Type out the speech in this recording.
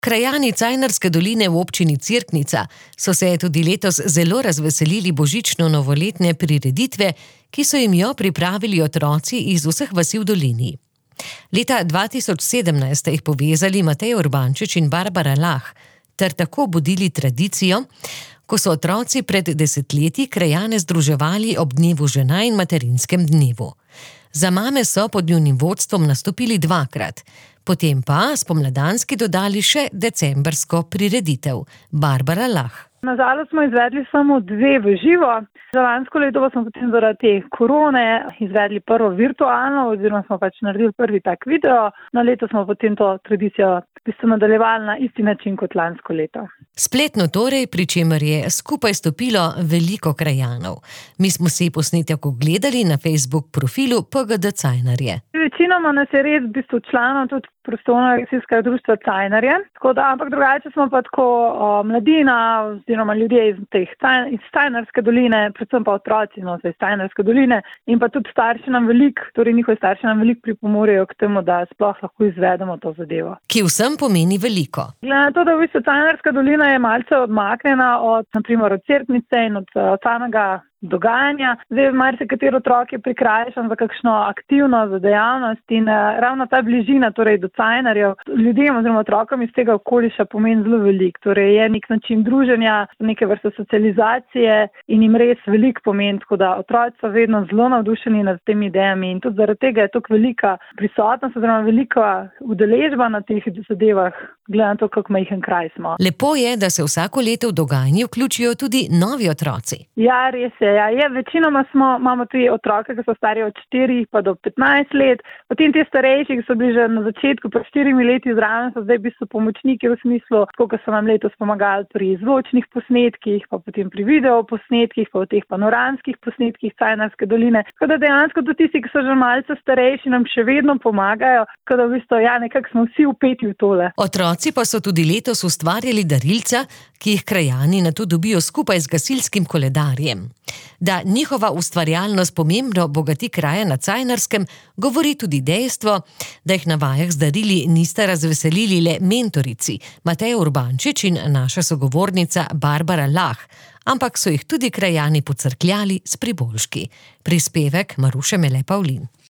Krajani Cajnarske doline v občini Cerknica so se tudi letos zelo razveselili božično-novoletne prireditve, ki so jim jo pripravili otroci iz vseh vasi v dolini. Leta 2017 sta jih povezali Matej Urbančič in Barbara Lah ter tako budili tradicijo, ko so otroci pred desetletji krajane združevali ob dnevu žena in materinskem dnevu. Za mame so pod njunim vodstvom nastopili dvakrat, potem pa spomladanski dodali še decembrsko prireditev. Barbara Lah. Na žalost smo izvedli samo 2 v živo. Za lansko leto pa smo potem zaradi te korone izvedli prvo virtualno, oziroma smo naredili prvi tak video. Na leto smo potem to tradicijo nadaljevali na isti način kot lansko leto. Spletno torej, pri čemer je skupaj stopilo veliko krajanov. Mi smo si posnetek ogledali na Facebook profilu PGD Cajnarje. Večinoma nas je res članov tudi Prostovoljnega gasilskega društva Cajnarje, ampak drugače smo pa tako mladina oziroma ljudje iz Cajnarske doline, predvsem pa otroci iz Cajnarske doline in pa tudi starši nam njihovi starši nam veliko pripomorejo k temu, da sploh lahko izvedemo to zadevo. Ki vsem pomeni veliko. Glede na to, da v bistvu Cajnarska dolina je malce odmaknjena od Cerknice in od samega dogajanja. Zdaj marsikateri otrok je prikrajšan za kakšno aktivnost, za dejavnost in ravno ta bližina do Cajnarjev ljudem oziroma otrokom iz tega okoliša pomeni zelo veliko. Torej je nek način druženja, neke vrste socializacije in jim res veliko pomeni, tako da otroci so vedno zelo navdušeni nad temi idejami in tudi zaradi tega je tako velika prisotnost oziroma velika udeležba na teh zadevah, glede na to, kako majhen kraj smo. Lepo je, da se vsako leto v dogajanje vključijo tudi novi otroci. Ja, res je. Večinoma imamo tudi otroke, ki so stari od 4 pa do 15 let. Potem te starejši, ki so bili že na začetku pred 4 leti zraven, so zdaj v bistvu pomočniki v smislu, kot so nam letos pomagali pri zvočnih posnetkih, pa potem pri video posnetkih, pa v teh panoramskih posnetkih Cajnarske doline. Tako da dejansko tudi tisti, ki so že malce starejši, nam še vedno pomagajo, tako da v bistvu nekako smo vsi vpeti v tole. Otroci pa so tudi letos ustvarjali darilca, ki jih krajani nato dobijo skupaj z gasilskim koledarjem. Da njihova ustvarjalnost pomembno bogati kraje na Cajnarskem, govori tudi dejstvo, da jih na vajah z darili nista razveselili le mentorici Matej Urbančič in naša sogovornica Barbara Lah, ampak so jih tudi krajani pocrkljali s priboljški. Prispevek Maruše Mele Pavlin.